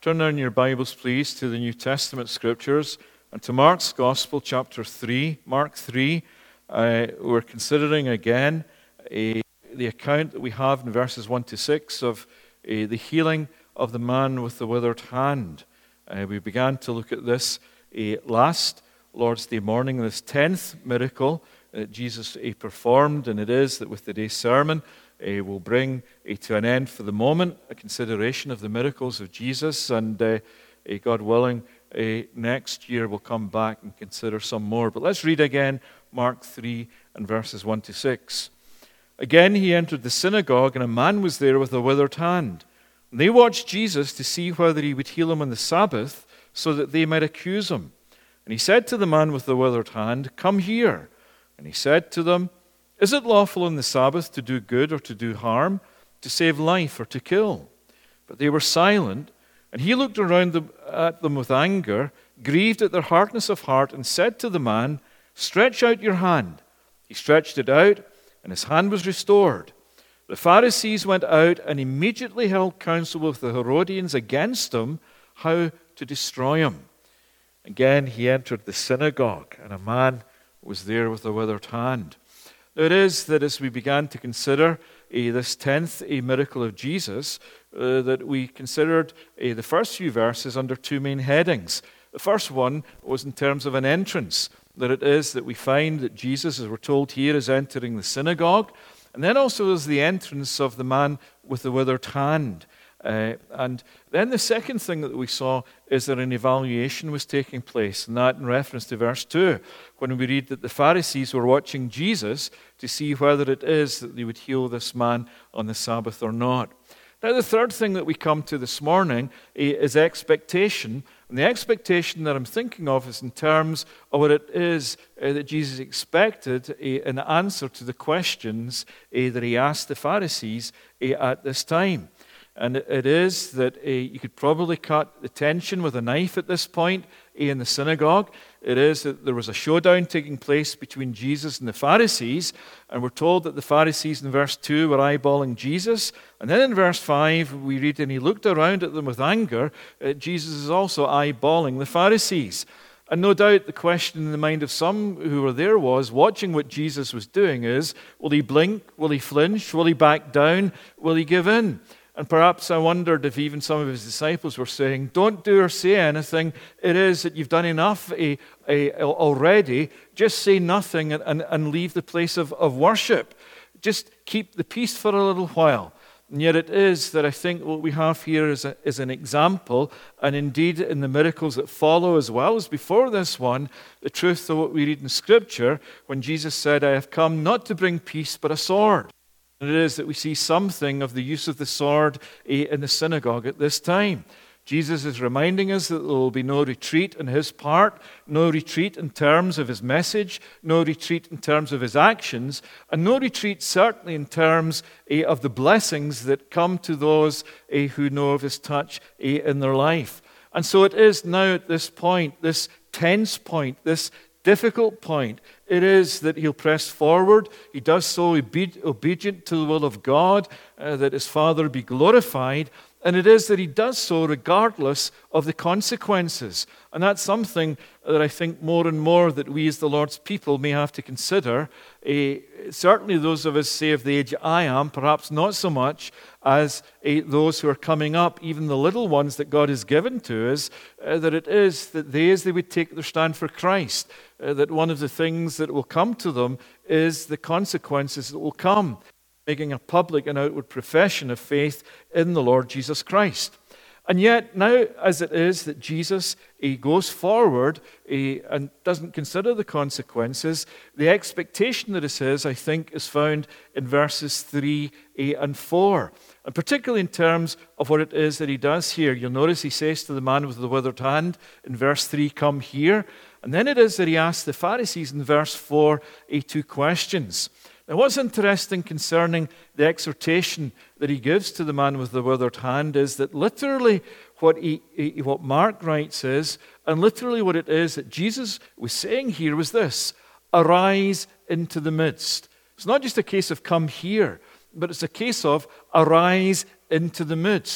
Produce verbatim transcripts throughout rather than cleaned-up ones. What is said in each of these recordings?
Turn now in your Bibles, please, to the New Testament Scriptures and to Mark's Gospel, chapter three. Mark three, uh, we're considering again uh, the account that we have in verses one to six of uh, the healing of the man with the withered hand. Uh, we began to look at this uh, last Lord's Day morning, this tenth miracle that Jesus uh, performed, and it is that with today's sermon, Uh, will bring uh, to an end for the moment a consideration of the miracles of Jesus, and uh, uh, God willing, uh, next year we'll come back and consider some more. But let's read again Mark three and verses one to six. Again he entered the synagogue, and a man was there with a withered hand. And they watched Jesus to see whether he would heal him on the Sabbath, so that they might accuse him. And he said to the man with the withered hand, "Come here." And he said to them, "Is it lawful on the Sabbath to do good or to do harm, to save life or to kill?" But they were silent, and he looked around them, at them with anger, grieved at their hardness of heart, and said to the man, "Stretch out your hand." He stretched it out, and his hand was restored. The Pharisees went out and immediately held counsel with the Herodians against him, how to destroy him. Again he entered the synagogue, and a man was there with a withered hand. It is that as we began to consider uh, this tenth uh, miracle of Jesus, uh, that we considered uh, the first few verses under two main headings. The first one was in terms of an entrance, that it is that we find that Jesus, as we're told here, is entering the synagogue, and then also there's the entrance of the man with the withered hand. Uh, and then the second thing that we saw is that an evaluation was taking place, and that in reference to verse two, when we read that the Pharisees were watching Jesus to see whether it is that they would heal this man on the Sabbath or not. Now the third thing that we come to this morning uh, is expectation, and the expectation that I'm thinking of is in terms of what it is uh, that Jesus expected uh, in answer to the questions uh, that he asked the Pharisees uh, at this time. And it is that uh, you could probably cut the tension with a knife at this point uh, in the synagogue. It is that there was a showdown taking place between Jesus and the Pharisees. And we're told that the Pharisees in verse two were eyeballing Jesus. And then in verse five we read, "And he looked around at them with anger." Uh, Jesus is also eyeballing the Pharisees. And no doubt the question in the mind of some who were there was, watching what Jesus was doing is, will he blink? Will he flinch? Will he back down? Will he give in? And perhaps I wondered if even some of his disciples were saying, "Don't do or say anything. It is that you've done enough uh, uh, already. Just say nothing and, and, and leave the place of, of worship. Just keep the peace for a little while." And yet it is that I think what we have here is, a, is an example, and indeed in the miracles that follow as well as before this one, the truth of what we read in Scripture when Jesus said, "I have come not to bring peace but a sword." And it is that we see something of the use of the sword in the synagogue at this time. Jesus is reminding us that there will be no retreat on his part, no retreat in terms of his message, no retreat in terms of his actions, and no retreat certainly in terms of the blessings that come to those who know of his touch in their life. And so it is now at this point, this tense point, this difficult point, it is that he'll press forward. He does so obedient to the will of God, uh, that his Father be glorified. And it is that he does so regardless of the consequences. And that's something that I think more and more that we as the Lord's people may have to consider. Uh, certainly those of us, say, of the age I am, perhaps not so much as uh, those who are coming up, even the little ones that God has given to us, uh, that it is that they, as they would take their stand for Christ, uh, that one of the things that will come to them is the consequences that will come, making a public and outward profession of faith in the Lord Jesus Christ. And yet, now as it is that Jesus he goes forward he, and doesn't consider the consequences, the expectation that it is, I think, is found in verses three and four. And particularly in terms of what it is that he does here. You'll notice he says to the man with the withered hand in verse three, "Come here." And then it is that he asks the Pharisees in verse four two questions. Now, what's interesting concerning the exhortation that he gives to the man with the withered hand is that literally what, he, he, what Mark writes is, and literally what it is that Jesus was saying here was this: arise into the midst. It's not just a case of come here, but it's a case of arise into the midst.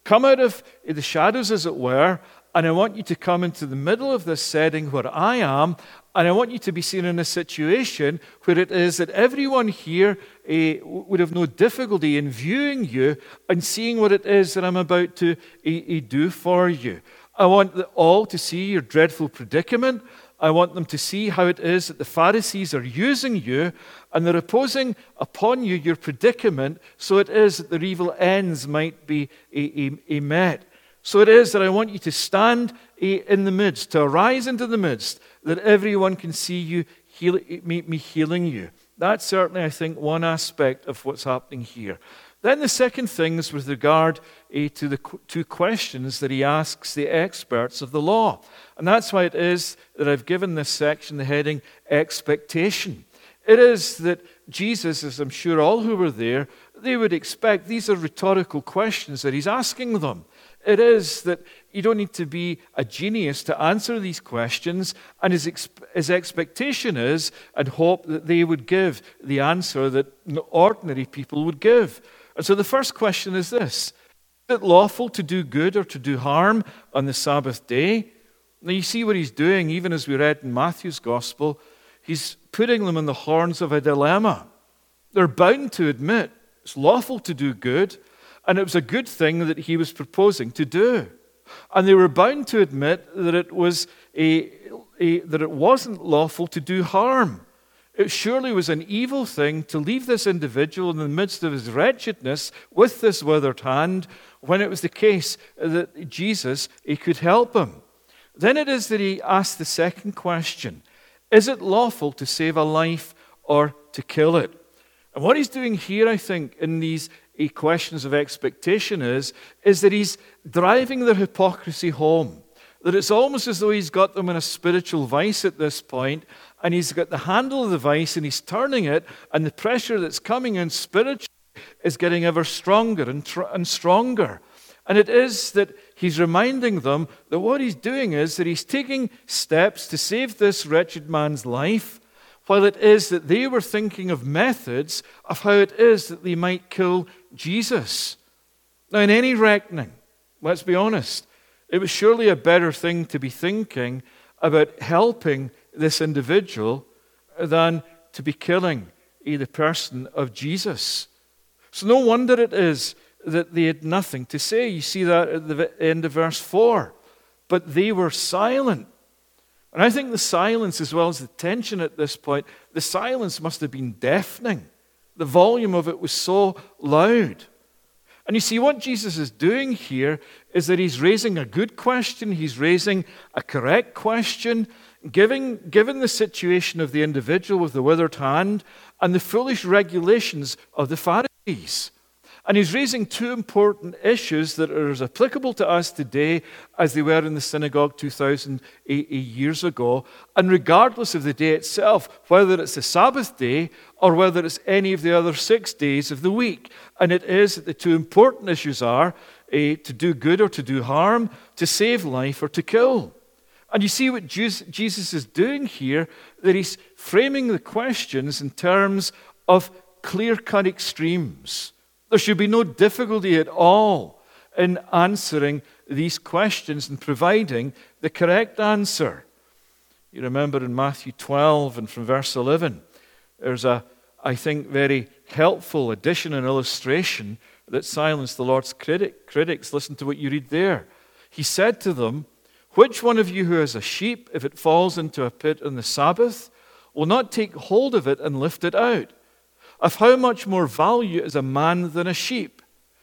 Come out of the shadows, as it were, and I want you to come into the middle of this setting where I am, and I want you to be seen in a situation where it is that everyone here uh, would have no difficulty in viewing you and seeing what it is that I'm about to uh, uh, do for you. I want them all to see your dreadful predicament. I want them to see how it is that the Pharisees are using you and they're imposing upon you your predicament, so it is that their evil ends might be uh, uh, met. So it is that I want you to stand in the midst, to arise into the midst, that everyone can see you, heal, me, me healing you. That's certainly, I think, one aspect of what's happening here. Then the second thing is with regard uh, to the qu- two questions that he asks the experts of the law. And that's why it is that I've given this section the heading, Expectation. It is that Jesus, as I'm sure all who were there, they would expect, these are rhetorical questions that he's asking them. It is that you don't need to be a genius to answer these questions, and his, ex- his expectation is and hope that they would give the answer that ordinary people would give. And so the first question is this: is it lawful to do good or to do harm on the Sabbath day? Now you see what he's doing, even as we read in Matthew's Gospel, he's putting them on the horns of a dilemma. They're bound to admit it's lawful to do good, and it was a good thing that he was proposing to do. And they were bound to admit that it was a, a, that it wasn't lawful to do harm. It surely was an evil thing to leave this individual in the midst of his wretchedness with this withered hand, when it was the case that Jesus he could help him. Then it is that he asks the second question: is it lawful to save a life or to kill it? And what he's doing here, I think, in these questions of expectation is, is that he's driving their hypocrisy home. That it's almost as though he's got them in a spiritual vice at this point, and he's got the handle of the vice and he's turning it, and the pressure that's coming in spiritually is getting ever stronger and, tr- and stronger. And it is that he's reminding them that what he's doing is that he's taking steps to save this wretched man's life, while it is that they were thinking of methods of how it is that they might kill Jesus. Now, in any reckoning, let's be honest, it was surely a better thing to be thinking about helping this individual than to be killing the person of Jesus. So no wonder it is that they had nothing to say. You see that at the end of verse four. But they were silent. And I think the silence, as well as the tension at this point, the silence must have been deafening. The volume of it was so loud. And you see, what Jesus is doing here is that he's raising a good question, he's raising a correct question, giving, given the situation of the individual with the withered hand and the foolish regulations of the Pharisees. And he's raising two important issues that are as applicable to us today as they were in the synagogue two thousand years ago. And regardless of the day itself, whether it's the Sabbath day or whether it's any of the other six days of the week. And it is that the two important issues are uh, to do good or to do harm, to save life or to kill. And you see what Jesus is doing here, that he's framing the questions in terms of clear-cut extremes. There should be no difficulty at all in answering these questions and providing the correct answer. You remember in Matthew twelve and from verse eleven, there's a, I think, very helpful addition and illustration that silenced the Lord's critic, critics. Listen to what you read there. He said to them, "Which one of you who has a sheep, if it falls into a pit on the Sabbath, will not take hold of it and lift it out? Of how much more value is a man than a sheep?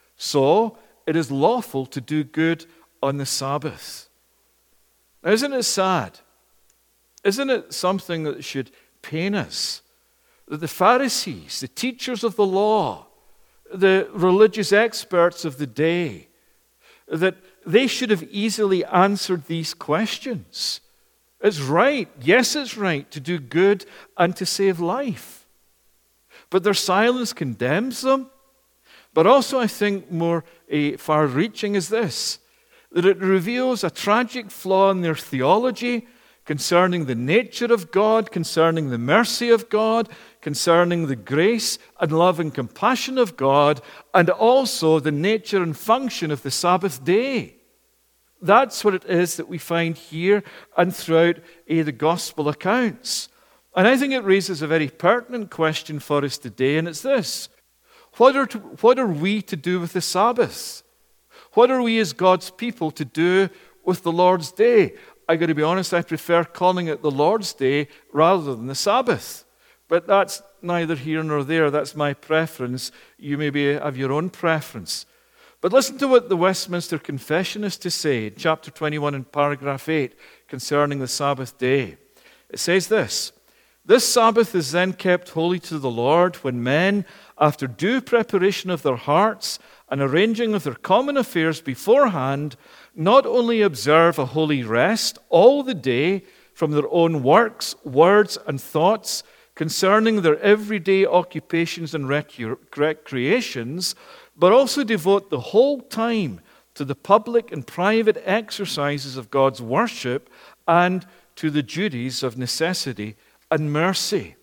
So it is lawful to do good on the Sabbath." Now, isn't it sad? Isn't it something that should pain us? That the Pharisees, the teachers of the law, the religious experts of the day, that they should have easily answered these questions. It's right, yes, it's right to do good and to save life. But their silence condemns them. But also, I think, more uh, far-reaching is this, that it reveals a tragic flaw in their theology concerning the nature of God, concerning the mercy of God, concerning the grace and love and compassion of God, and also the nature and function of the Sabbath day. That's what it is that we find here and throughout eh, the gospel accounts. And I think it raises a very pertinent question for us today, and it's this. What are, to, what are we to do with the Sabbath? What are we as God's people to do with the Lord's day? I got to be honest, I prefer calling it the Lord's day rather than the Sabbath. But that's neither here nor there. That's my preference. You maybe have your own preference. But listen to what the Westminster Confession is to say in chapter twenty-one and paragraph eight concerning the Sabbath day. It says this: "This Sabbath is then kept holy to the Lord when men, after due preparation of their hearts and arranging of their common affairs beforehand, not only observe a holy rest all the day from their own works, words, and thoughts concerning their everyday occupations and recre- recreations, but also devote the whole time to the public and private exercises of God's worship and to the duties of necessity and mercy."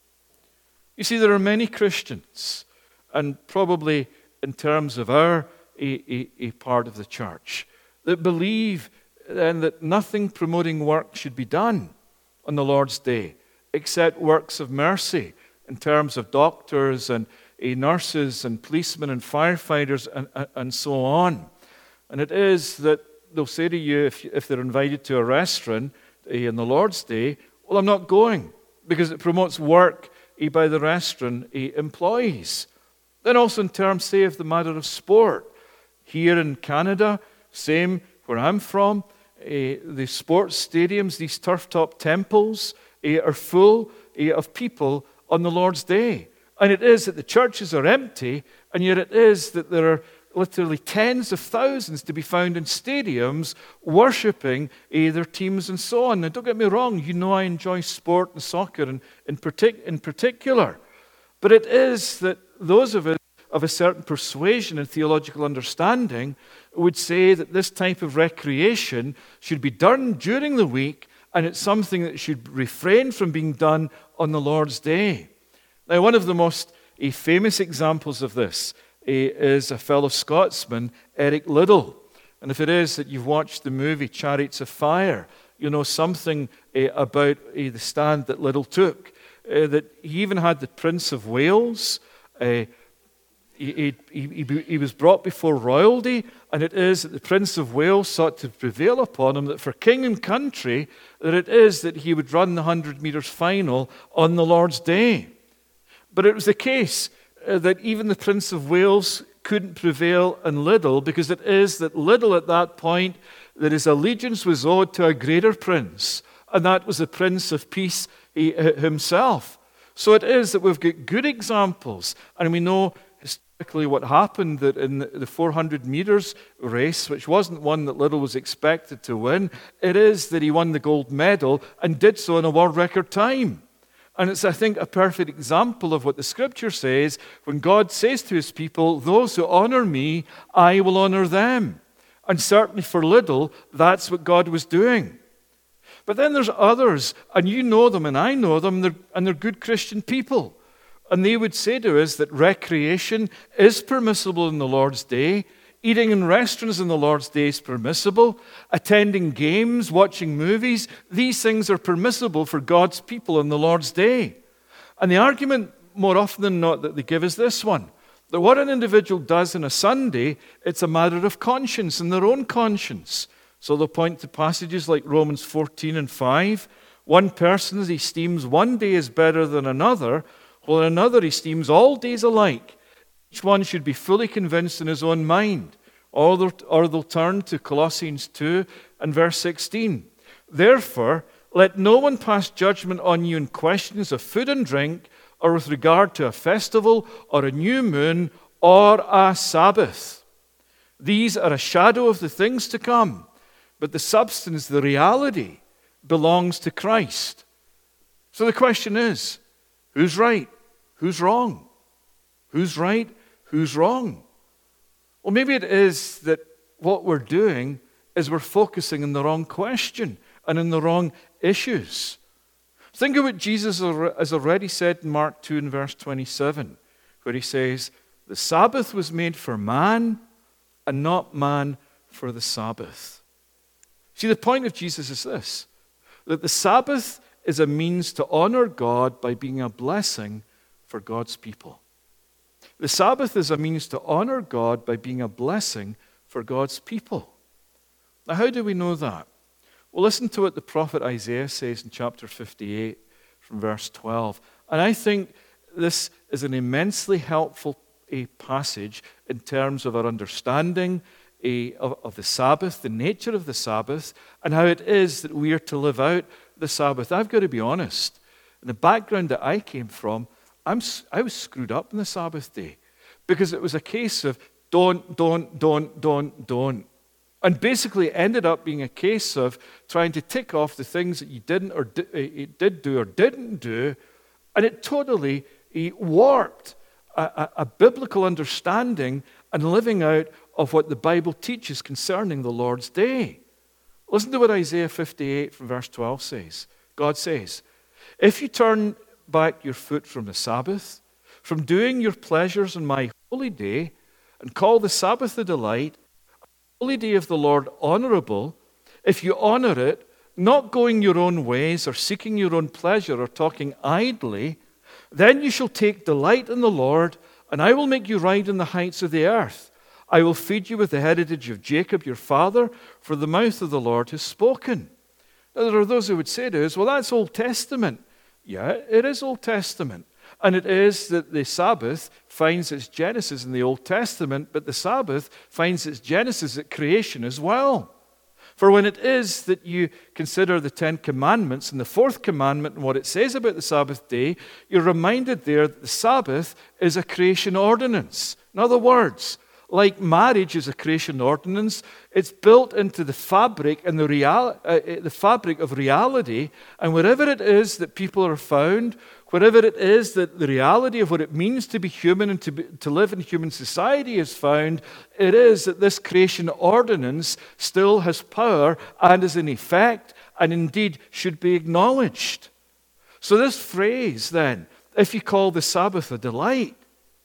You see, there are many Christians, and probably in terms of our a, a, a part of the church, that believe then that nothing promoting work should be done on the Lord's day except works of mercy in terms of doctors and uh, nurses and policemen and firefighters and, and, and so on. And it is that they'll say to you, if, if they're invited to a restaurant uh, on the Lord's day, well, I'm not going because it promotes work uh, by the restaurant uh, employees. Then also in terms, say, of the matter of sport. Here in Canada, same where I'm from, uh, the sports stadiums, these turf-top temples, uh, are full uh, of people on the Lord's day. And it is that the churches are empty, and yet it is that there are literally tens of thousands to be found in stadiums worshipping uh, their teams and so on. Now, don't get me wrong, you know I enjoy sport and soccer in, in, partic- in particular. But it is that those of us of a certain persuasion and theological understanding would say that this type of recreation should be done during the week, and it's something that should refrain from being done on the Lord's day. Now, one of the most uh, famous examples of this uh, is a fellow Scotsman, Eric Liddell. And if it is that you've watched the movie Chariots of Fire, you know something uh, about uh, the stand that Liddell took. Uh, that he even had the Prince of Wales. Uh, he, he, he, he was brought before royalty, and it is that the Prince of Wales sought to prevail upon him that for king and country, that it is that he would run the one hundred metres final on the Lord's day. But it was the case uh, that even the Prince of Wales couldn't prevail on Liddell, because it is that Liddell at that point, that his allegiance was owed to a greater prince, and that was the Prince of Peace himself. So it is that we've got good examples, and we know historically what happened, that in the four hundred metres race, which wasn't one that Liddell was expected to win, it is that he won the gold medal and did so in a world record time. And it's, I think, a perfect example of what the Scripture says when God says to his people, "Those who honor me, I will honor them." And certainly for Liddell, that's what God was doing. But then there's others, and you know them and I know them, and they're, and they're good Christian people. And they would say to us that recreation is permissible in the Lord's day. Eating in restaurants in the Lord's day is permissible. Attending games, watching movies, these things are permissible for God's people in the Lord's day. And the argument, more often than not, that they give is this one: that what an individual does on a Sunday, it's a matter of conscience, and their own conscience. So they'll point to passages like Romans fourteen and five. One person esteems one day as better than another, while another esteems all days alike. Each one should be fully convinced in his own mind. Or they'll, or they'll turn to Colossians two and verse sixteen. Therefore, let no one pass judgment on you in questions of food and drink, or with regard to a festival, or a new moon, or a Sabbath. These are a shadow of the things to come, but the substance, the reality, belongs to Christ. So the question is, who's right? Who's wrong? Who's right? Who's wrong? Well, maybe it is that what we're doing is we're focusing on the wrong question. and in the wrong issues. Think of what Jesus has already said in Mark two and verse twenty-seven, where he says, the Sabbath was made for man and not man for the Sabbath. See, the point of Jesus is this, that the Sabbath is a means to honor God by being a blessing for God's people. The Sabbath is a means to honor God by being a blessing for God's people. Now, how do we know that? Well, listen to what the prophet Isaiah says in chapter fifty-eight from verse twelve. And I think this is an immensely helpful a passage in terms of our understanding a, of, of the Sabbath, the nature of the Sabbath, and how it is that we are to live out the Sabbath. I've got to be honest. In the background that I came from, I'm, I was screwed up on the Sabbath day because it was a case of don't, don't, don't, don't, don't. And basically ended up being a case of trying to tick off the things that you didn't or di- did do or didn't do, and it totally warped a, a, a biblical understanding and living out of what the Bible teaches concerning the Lord's day. Listen to what Isaiah fifty-eight from verse twelve says. God says, if you turn back your foot from the Sabbath, from doing your pleasures on my holy day, and call the Sabbath a delight, holy day of the Lord honorable, if you honor it, not going your own ways or seeking your own pleasure or talking idly, then you shall take delight in the Lord, and I will make you ride in the heights of the earth. I will feed you with the heritage of Jacob your father, for the mouth of the Lord has spoken. Now, there are those who would say to us, well, that's Old Testament. Yeah, it is Old Testament. And it is that the Sabbath finds its genesis in the Old Testament, but the Sabbath finds its genesis at creation as well. For when it is that you consider the Ten Commandments and the fourth commandment and what it says about the Sabbath day, you're reminded there that the Sabbath is a creation ordinance. In other words, like marriage is a creation ordinance, it's built into the fabric and the real, uh, the fabric of reality, and wherever it is that people are found, wherever it is that the reality of what it means to be human and to, be, to live in human society is found, it is that this creation ordinance still has power and is in effect and indeed should be acknowledged. So this phrase then, if you call the Sabbath a delight,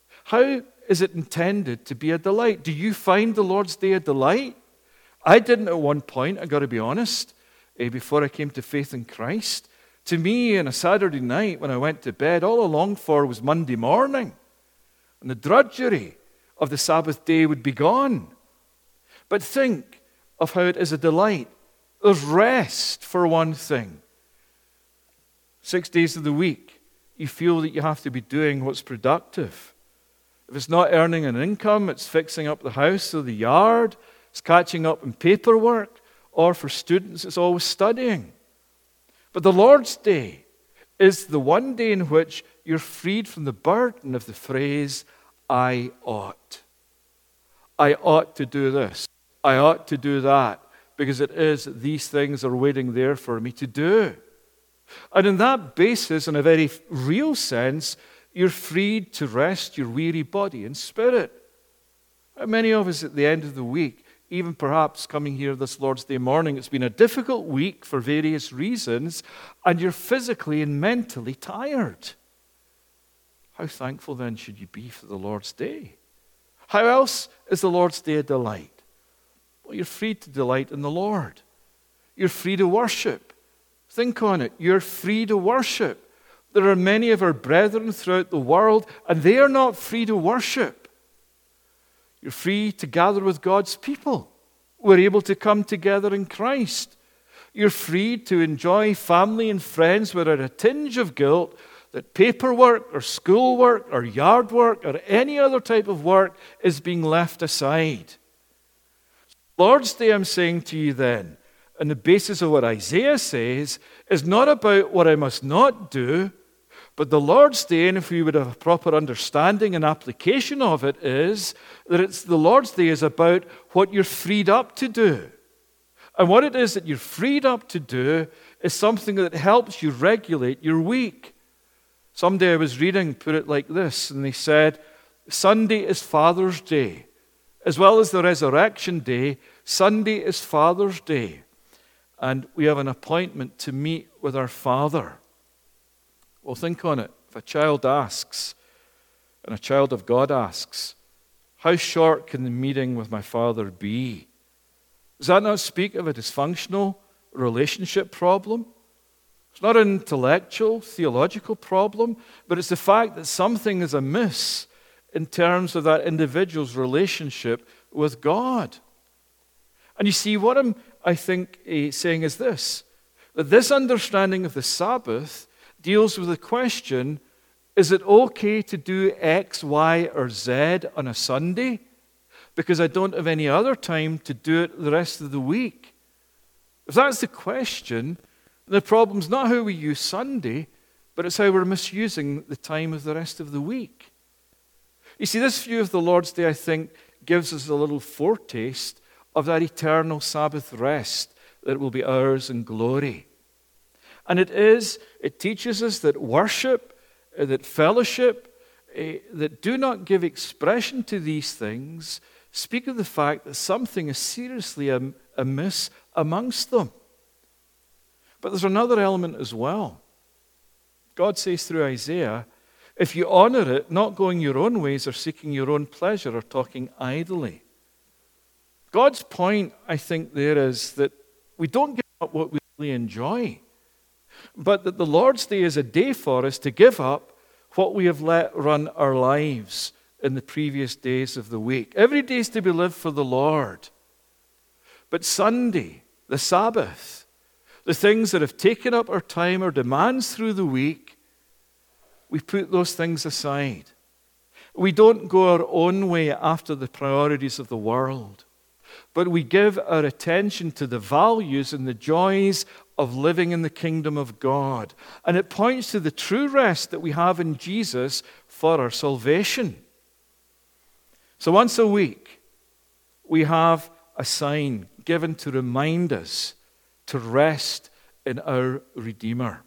how is it intended to be a delight? Do you find the Lord's Day a delight? I didn't at one point, I've got to be honest, eh, before I came to faith in Christ. To me, on a Saturday night when I went to bed, all I longed for was Monday morning. And the drudgery of the Sabbath day would be gone. But think of how it is a delight. There's rest, for one thing. Six days of the week, you feel that you have to be doing what's productive. If it's not earning an income, it's fixing up the house or the yard, it's catching up in paperwork, or for students, it's always studying. But the Lord's Day is the one day in which you're freed from the burden of the phrase, I ought. I ought to do this. I ought to do that, because it is that these things are waiting there for me to do. And in that basis, in a very real sense, you're freed to rest your weary body and spirit. How many of us at the end of the week, even perhaps coming here this Lord's Day morning, it's been a difficult week for various reasons, and you're physically and mentally tired. How thankful then should you be for the Lord's Day? How else is the Lord's Day a delight? Well, you're free to delight in the Lord. You're free to worship. Think on it. You're free to worship. There are many of our brethren throughout the world, and they are not free to worship. You're free to gather with God's people. We're able to come together in Christ. You're free to enjoy family and friends without a tinge of guilt that paperwork or schoolwork or yard work or any other type of work is being left aside. Lord's Day, I'm saying to you then, on the basis of what Isaiah says, is not about what I must not do, but the Lord's Day, and if we would have a proper understanding and application of it, is that it's the Lord's Day is about what you're freed up to do. And what it is that you're freed up to do is something that helps you regulate your week. Someday I was reading, put it like this, and they said, Sunday is Father's Day. As well as the Resurrection Day, Sunday is Father's Day. and we have an appointment to meet with our Father. Well, think on it. If a child asks, and a child of God asks, how short can the meeting with my Father be? Does that not speak of a dysfunctional relationship problem? It's not an intellectual, theological problem, but it's the fact that something is amiss in terms of that individual's relationship with God. And you see, what I'm, I think, uh, saying is this, that this understanding of the Sabbath deals with the question, is it okay to do X, Y, or Z on a Sunday because I don't have any other time to do it the rest of the week? If that's the question, the problem's not how we use Sunday, but it's how we're misusing the time of the rest of the week. You see, this view of the Lord's Day, I think, gives us a little foretaste of that eternal Sabbath rest that will be ours in glory. And it is, it teaches us that worship, uh, that fellowship, uh, that do not give expression to these things, speak of the fact that something is seriously am- amiss amongst them. But there's another element as well. God says through Isaiah, if you honor it, not going your own ways or seeking your own pleasure or talking idly. God's point, I think, there is that we don't give up what we really enjoy, but that the Lord's Day is a day for us to give up what we have let run our lives in the previous days of the week. Every day is to be lived for the Lord. But Sunday, the Sabbath, the things that have taken up our time or demands through the week, we put those things aside. We don't go our own way after the priorities of the world, but we give our attention to the values and the joys of living in the kingdom of God. And it points to the true rest that we have in Jesus for our salvation. So once a week, we have a sign given to remind us to rest in our Redeemer.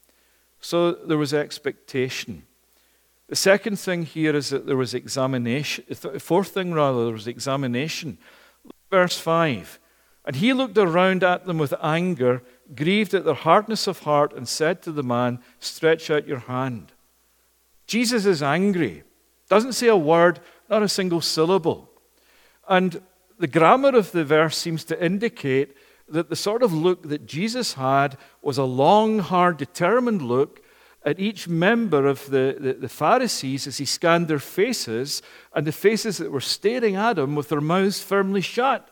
So there was expectation. The second thing here is that there was examination. The fourth thing, rather, there was examination. Verse five. And he looked around at them with anger, grieved at their hardness of heart, and said to the man, stretch out your hand. Jesus is angry. Doesn't say a word, not a single syllable. And the grammar of the verse seems to indicate that the sort of look that Jesus had was a long, hard, determined look at each member of the, the, the Pharisees as he scanned their faces, and the faces that were staring at him with their mouths firmly shut.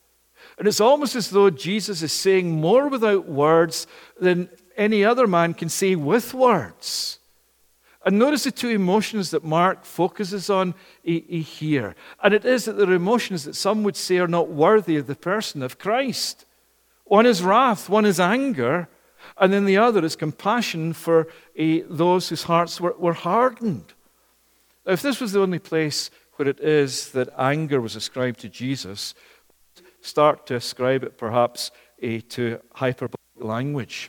And it's almost as though Jesus is saying more without words than any other man can say with words. And notice the two emotions that Mark focuses on here. And it is that they're emotions that some would say are not worthy of the person of Christ. One is wrath, one is anger, and then the other is compassion for uh, those whose hearts were, were hardened. Now, if this was the only place where it is that anger was ascribed to Jesus, start to ascribe it perhaps uh, to hyperbolic language.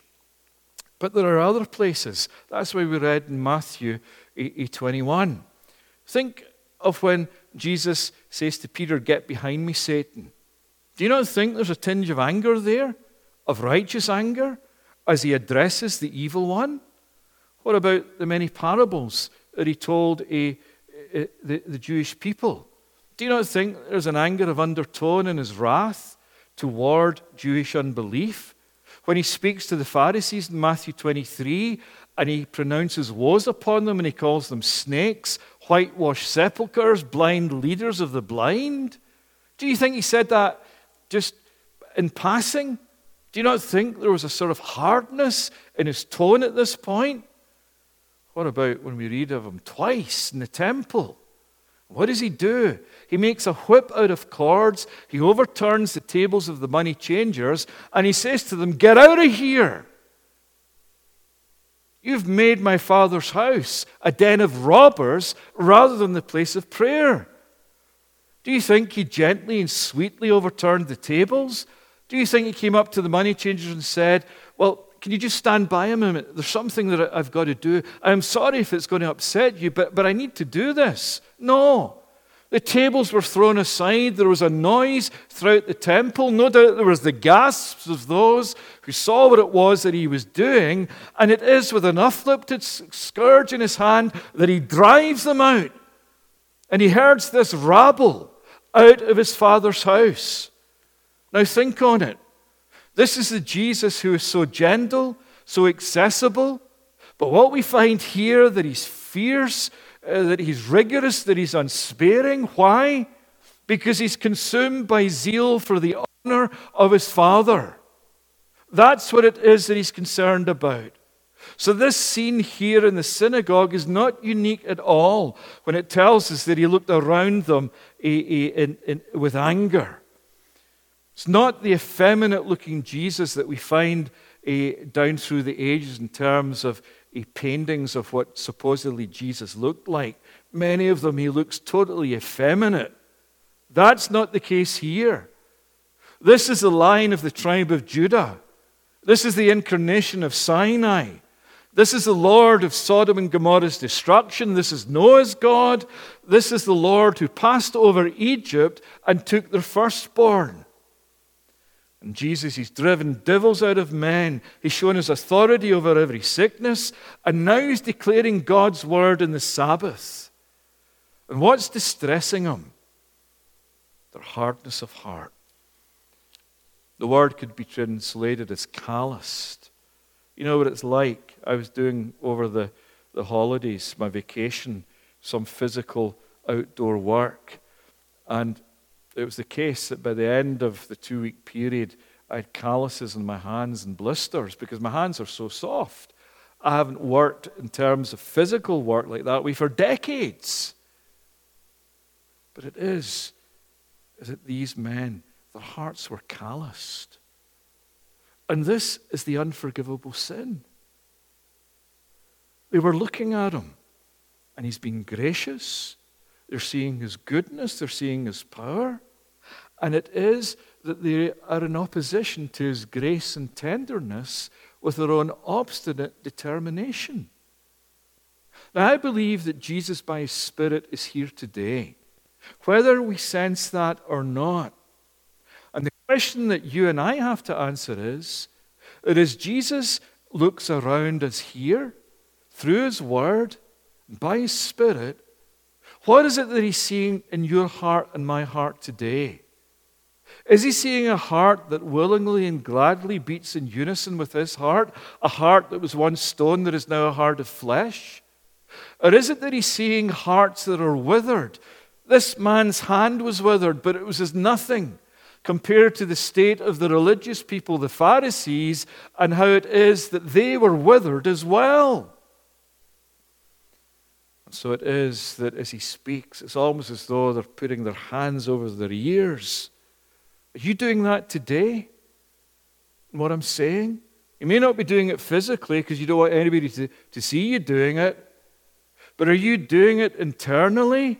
But there are other places. That's why we read in Matthew twenty-one. Think of when Jesus says to Peter, get behind me, Satan. Do you not think there's a tinge of anger there, of righteous anger, as he addresses the evil one? What about the many parables that he told a, a, the, the Jewish people? Do you not think there's an anger of undertone in his wrath toward Jewish unbelief? When he speaks to the Pharisees in Matthew twenty-three, and he pronounces woes upon them, and he calls them snakes, whitewashed sepulchres, blind leaders of the blind. Do you think he said that just in passing? Do you not think there was a sort of hardness in his tone at this point? What about when we read of him twice in the temple? What does he do? He makes a whip out of cords. He overturns the tables of the money changers, and he says to them, get out of here. You've made my Father's house a den of robbers rather than the place of prayer. Do you think he gently and sweetly overturned the tables? Do you think he came up to the money changers and said, well, can you just stand by a moment? There's something that I've got to do. I'm sorry if it's going to upset you, but, but I need to do this. No. The tables were thrown aside. There was a noise throughout the temple. No doubt there was the gasps of those who saw what it was that he was doing. And it is with an uplifted scourge in his hand that he drives them out. And he herds this rabble out of his Father's house. Now think on it. This is the Jesus who is so gentle, so accessible. But what we find here, that he's fierce, uh, that he's rigorous, that he's unsparing. Why? Because he's consumed by zeal for the honor of his Father. That's what it is that he's concerned about. So this scene here in the synagogue is not unique at all when it tells us that he looked around them in, in, with anger. It's not the effeminate-looking Jesus that we find uh, down through the ages in terms of uh, paintings of what supposedly Jesus looked like. Many of them, he looks totally effeminate. That's not the case here. This is the Lion of the tribe of Judah. This is the incarnation of Sinai. This is the Lord of Sodom and Gomorrah's destruction. This is Noah's God. This is the Lord who passed over Egypt and took their firstborn. And Jesus, he's driven devils out of men. He's shown his authority over every sickness. And now he's declaring God's word in the Sabbath. And what's distressing him? Their hardness of heart. The word could be translated as calloused. You know what it's like? I was doing over the, the holidays, my vacation, some physical outdoor work. And it was the case that by the end of the two-week period, I had calluses in my hands and blisters because my hands are so soft. I haven't worked in terms of physical work like that way for decades. But it is, is that these men, their hearts were calloused. And this is the unforgivable sin. They were looking at him, and he's being gracious. They're seeing his goodness. They're seeing his power. And it is that they are in opposition to his grace and tenderness with their own obstinate determination. Now, I believe that Jesus, by his Spirit, is here today, whether we sense that or not. And the question that you and I have to answer is, that as Jesus looks around us here, through his word, and by his Spirit, what is it that he's seeing in your heart and my heart today? Is he seeing a heart that willingly and gladly beats in unison with his heart? A heart that was once stone that is now a heart of flesh? Or is it that he's seeing hearts that are withered? This man's hand was withered, but it was as nothing compared to the state of the religious people, the Pharisees, and how it is that they were withered as well. And so it is that as he speaks, it's almost as though they're putting their hands over their ears. Are you doing that today? What I'm saying? You may not be doing it physically because you don't want anybody to, to see you doing it. But are you doing it internally?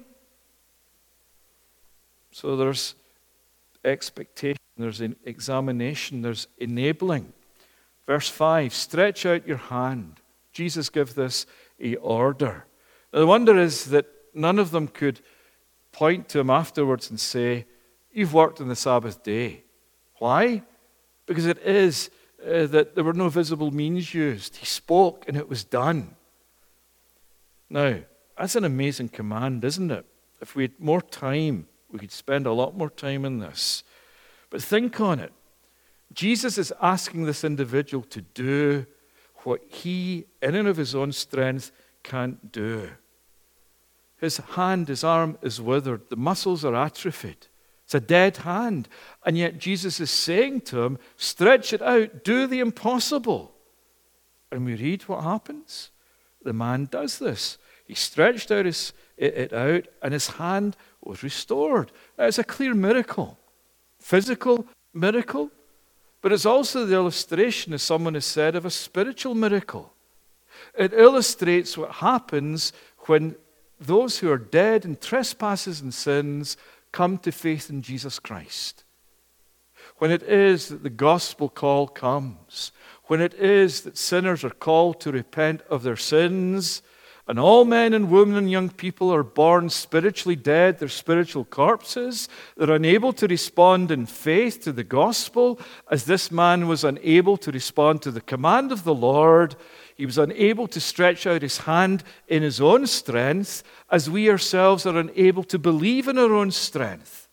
So there's expectation, there's examination, there's enabling. Verse five, stretch out your hand. Jesus gives this a order. Now, the wonder is that none of them could point to him afterwards and say, you've worked on the Sabbath day. Why? Because it is uh, that there were no visible means used. He spoke and it was done. Now, that's an amazing command, isn't it? If we had more time, we could spend a lot more time in this. But think on it. Jesus is asking this individual to do what he, in and of his own strength, can't do. His hand, his arm is withered. The muscles are atrophied. It's a dead hand. And yet Jesus is saying to him, stretch it out, do the impossible. And we read what happens. The man does this. He stretched out his, it, it out, and his hand was restored. Now, it's a clear miracle. Physical miracle. But it's also the illustration, as someone has said, of a spiritual miracle. It illustrates what happens when those who are dead in trespasses and sins come to faith in Jesus Christ. When it is that the gospel call comes, when it is that sinners are called to repent of their sins, And all men and women and young people are born spiritually dead. They're spiritual corpses. They're unable to respond in faith to the gospel, as this man was unable to respond to the command of the Lord. He was unable to stretch out his hand in his own strength, as we ourselves are unable to believe in our own strength.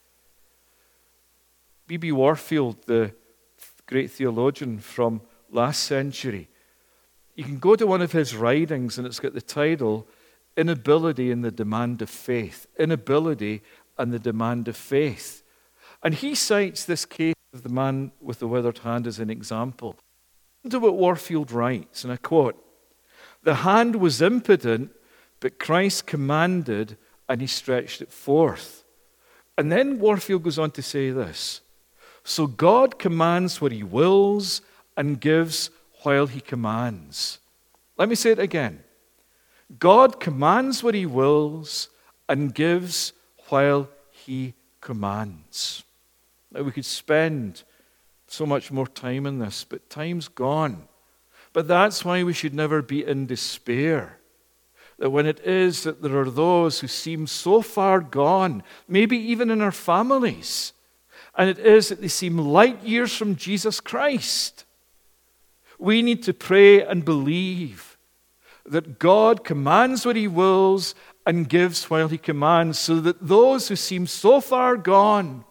B B Warfield, the great theologian from last century, you can go to one of his writings and it's got the title, Inability and the Demand of Faith. Inability and the Demand of Faith. And he cites this case of the man with the withered hand as an example. Listen to what Warfield writes, and I quote, "The hand was impotent, but Christ commanded and he stretched it forth." And then Warfield goes on to say this, "So God commands what he wills and gives while he commands." Let me say it again. God commands what he wills and gives while he commands. Now, we could spend so much more time on this, but time's gone. But that's why we should never be in despair. That when it is that there are those who seem so far gone, maybe even in our families, and it is that they seem light years from Jesus Christ, we need to pray and believe that God commands what he wills and gives while he commands, so that those who seem so far gone,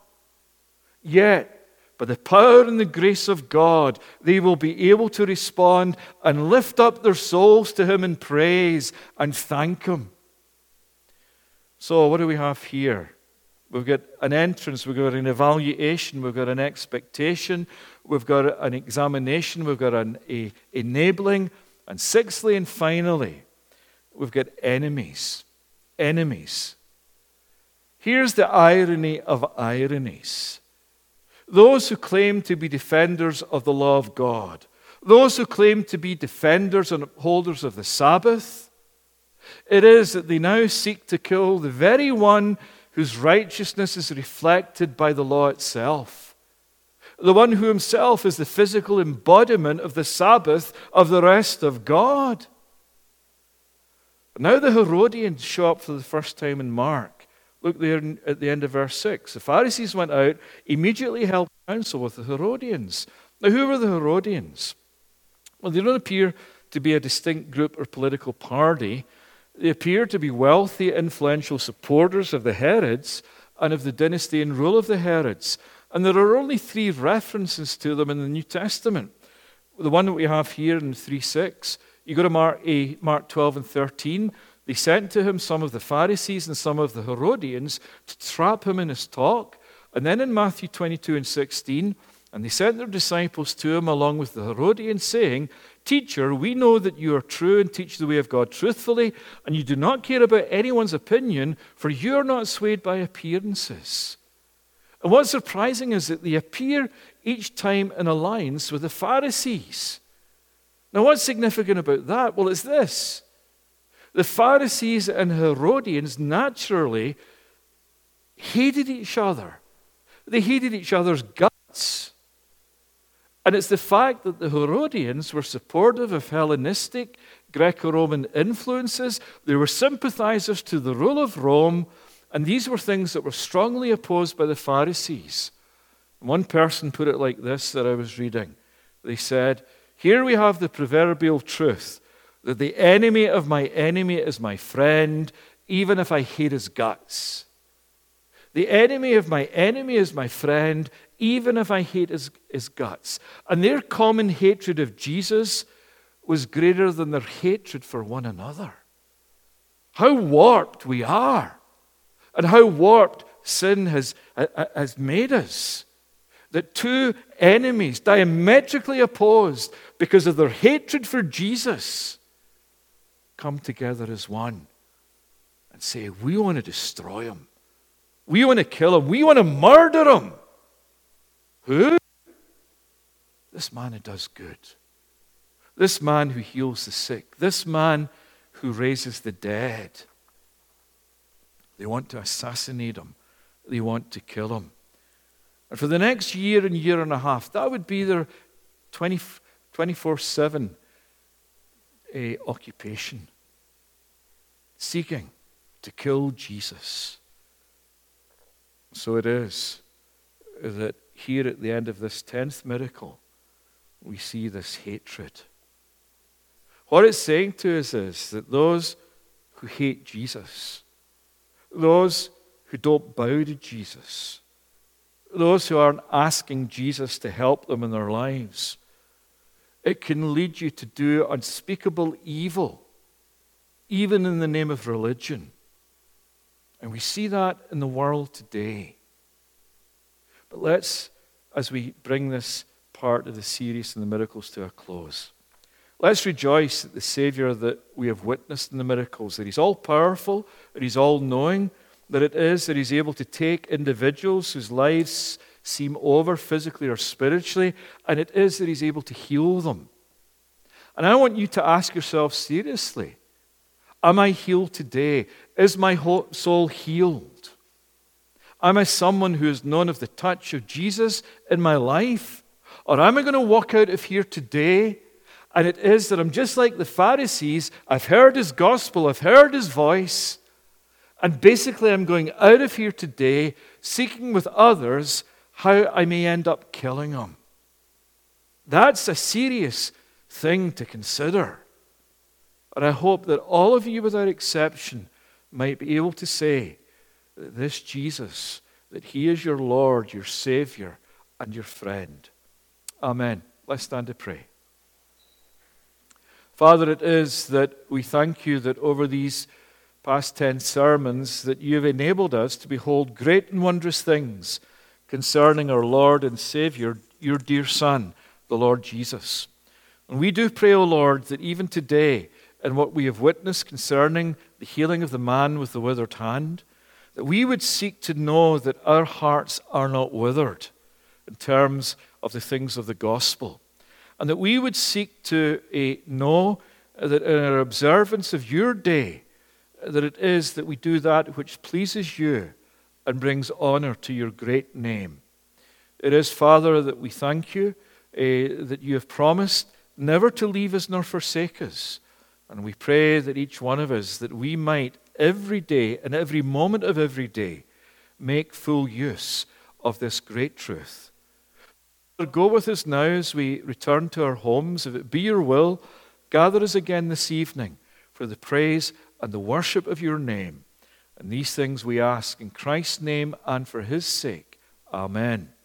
yet by the power and the grace of God, they will be able to respond and lift up their souls to him in praise and thank him. So what do we have here? We've got an entrance, we've got an evaluation, we've got an expectation, we've got an examination, we've got an a, enabling, and sixthly and finally, we've got enemies. Enemies. Here's the irony of ironies. Those who claim to be defenders of the law of God, those who claim to be defenders and upholders of the Sabbath, it is that they now seek to kill the very one whose righteousness is reflected by the law itself. The one who himself is the physical embodiment of the Sabbath of the rest of God. Now the Herodians show up for the first time in Mark. Look there at the end of verse six. The Pharisees went out, immediately held counsel with the Herodians. Now who were the Herodians? Well, they don't appear to be a distinct group or political party. They appear to be wealthy, influential supporters of the Herods and of the dynasty and rule of the Herods. And there are only three references to them in the New Testament. The one that we have here in three six, you go to Mark, Mark twelve and thirteen. They sent to him some of the Pharisees and some of the Herodians to trap him in his talk. And then in Matthew twenty-two and sixteen, and they sent their disciples to him along with the Herodians, saying, "Teacher, we know that you are true and teach the way of God truthfully, and you do not care about anyone's opinion, for you are not swayed by appearances." And what's surprising is that they appear each time in alliance with the Pharisees. Now, what's significant about that? Well, it's this. The Pharisees and Herodians naturally hated each other. They hated each other's guts. And it's the fact that the Herodians were supportive of Hellenistic, Greco-Roman influences. They were sympathizers to the rule of Rome, and these were things that were strongly opposed by the Pharisees. One person put it like this that I was reading. They said, "Here we have the proverbial truth, that the enemy of my enemy is my friend, even if I hate his guts. The enemy of my enemy is my friend, even if I hate his, his guts." And their common hatred of Jesus was greater than their hatred for one another. How warped we are, and how warped sin has, has made us. That two enemies, diametrically opposed because of their hatred for Jesus, come together as one and say, we want to destroy him. We want to kill him. We want to murder him. Who? This man who does good. This man who heals the sick. This man who raises the dead. They want to assassinate him. They want to kill him. And for the next year and year and a half, that would be their twenty-four seven uh, occupation. seeking to kill Jesus. So it is that here at the end of this tenth miracle, we see this hatred. What it's saying to us is that those who hate Jesus, those who don't bow to Jesus, those who aren't asking Jesus to help them in their lives, it can lead you to do unspeakable evil, even in the name of religion. And we see that in the world today. But let's, as we bring this part of the series and the miracles to a close, let's rejoice that the Savior that we have witnessed in the miracles, that he's all-powerful, that he's all-knowing, that it is that he's able to take individuals whose lives seem over physically or spiritually, and it is that he's able to heal them. And I want you to ask yourself seriously, am I healed today? Is my soul healed? Am I someone who has known of the touch of Jesus in my life? Or am I going to walk out of here today and it is that I'm just like the Pharisees, I've heard his gospel, I've heard his voice, and basically I'm going out of here today seeking with others how I may end up killing him? That's a serious thing to consider. And I hope that all of you without exception might be able to say that this Jesus, that he is your Lord, your Savior, and your friend. Amen. Let's stand to pray. Father, it is that we thank you that over these past ten sermons that you have enabled us to behold great and wondrous things concerning our Lord and Savior, your dear Son, the Lord Jesus. And we do pray, O Lord, that even today, in what we have witnessed concerning the healing of the man with the withered hand, that we would seek to know that our hearts are not withered in terms of the things of the gospel. And that we would seek to uh, know that in our observance of your day, that it is that we do that which pleases you and brings honor to your great name. It is, Father, that we thank you uh, that you have promised never to leave us nor forsake us. And we pray that each one of us, that we might every day and every moment of every day make full use of this great truth. Go with us now as we return to our homes. If it be your will, gather us again this evening for the praise and the worship of your name. And these things we ask in Christ's name and for his sake. Amen.